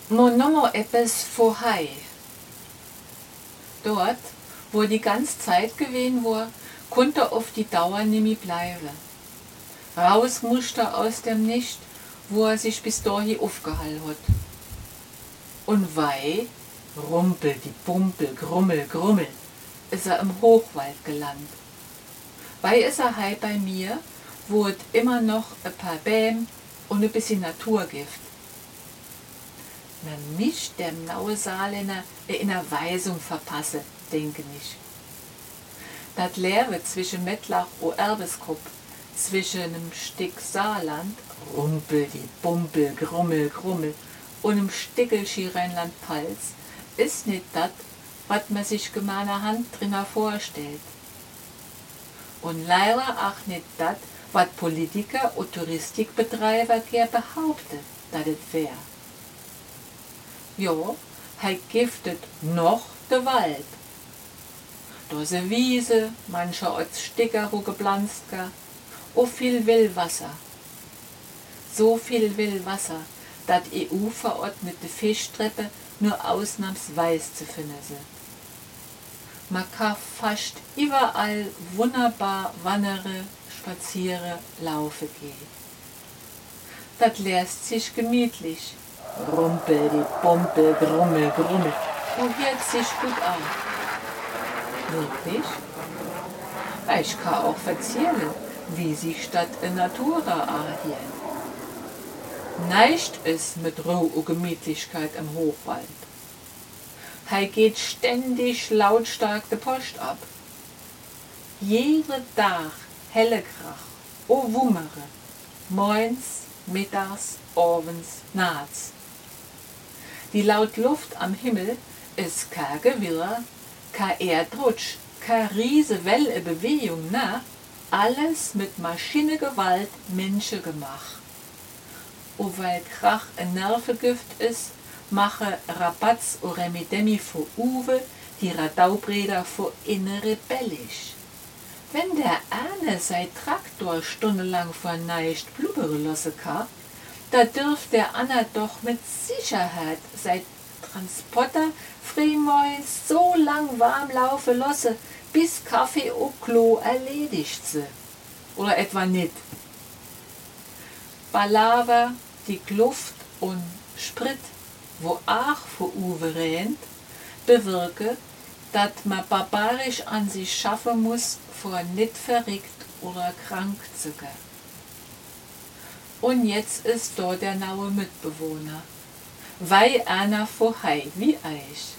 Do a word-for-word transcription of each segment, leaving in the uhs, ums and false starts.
Mo nommer eppes vorhei. Dort, wo die ganze Zeit gewesen war, konnte auf die Dauer nimmi bleiben. Raus musste aus dem Nicht, wo er sich bis dahin aufgehalten hat. Und wei, rumpel, die Pumpel, grummel, grummel, ist er im Hochwald gelandet. Wei ist er hei bei mir, wo es immer noch ein paar Bäm und ein bisschen Natur gibt. Man mich dem naue Saarländer in einer Weisung verpasse, denke ich. Dat Leere zwischen Mettlach und Erbeskop, zwischen einem Stück Saarland, Rumpel, die Bumpel, Grummel, Grummel, und einem Stickelski Rheinland-Pfalz, ist nicht dat, wat man sich gemeiner Hand drinner vorstellt. Und leider auch nicht dat, wat Politiker und Touristikbetreiber ger behauptet, dat et wär. Jo, hei giftet noch de Wald. Da se Wiese, mancherorts Sticker wo gepflanzt ga, o viel Willwasser. So viel Willwasser, dat E U-verordnete Fischtreppe nur ausnahmsweise zu finden se. Man kann fast überall wunderbar wandere, spaziere, laufe gehen. Dat lässt sich gemütlich. Rumpel, die Pumpel, Grummel, Grummel. Und hört sich gut an. Wirklich? Ich kann auch erzählen, wie sich Stadt in Natura erhielt. Nicht ist mit Ruhe und Gemütlichkeit im Hochwald. Hei geht ständig lautstark de Post ab. Jede Tag helle Krach, o Wummere, moins, mittags, abends, nachts. Die laut Luft am Himmel ist kein Gewirr, kein Erdrutsch, keine riese Welle Bewegung, na, alles mit Maschinengewalt Menschen gemacht. Und weil Krach ein Nervengift ist, mache Rabatz und Remidemi vor Uwe die Radaubreder vor innen rebellisch. Wenn der eine sein Traktor stundenlang verneicht blubbere lassen kann, da dürft der Anna doch mit Sicherheit sein Transporter frühmorgens so lang warm laufen lassen, bis Kaffee und Klo erledigt se. Oder etwa nicht. Balava, die Kluft und Sprit, wo auch vor Uwe rennt, bewirke, dass man barbarisch an sich schaffen muss, vor nicht verrückt oder krank zu gehen. Und jetzt ist dort der naue Mitbewohner, wei einer vorhei wie ich.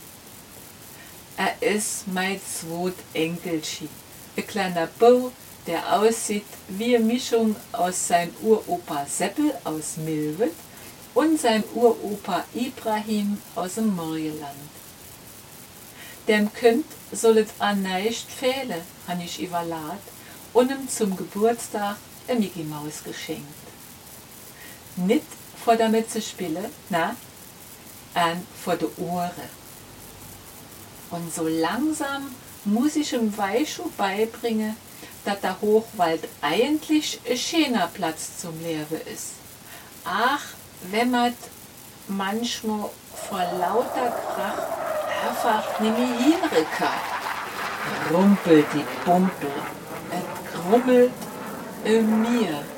Er ist mein zweit Enkelchen, ein kleiner Bau, der aussieht wie eine Mischung aus seinem Uropa Seppel aus Milwit und seinem Uropa Ibrahim aus dem Morjeland. Dem Kind soll es an nicht fehlen, han ich überlad und ihm zum Geburtstag ein Mickey Maus geschenkt. Nicht vor damit zu spielen, na, an vor de Ohren. Und so langsam muss ich ihm Weischu beibringen, dass der Hochwald eigentlich ein schöner Platz zum Leben ist. Ach, wenn man manchmal vor lauter Krach einfach nicht mehr hinre kann. Rumpelt die Pumpel, et grummelt in mir.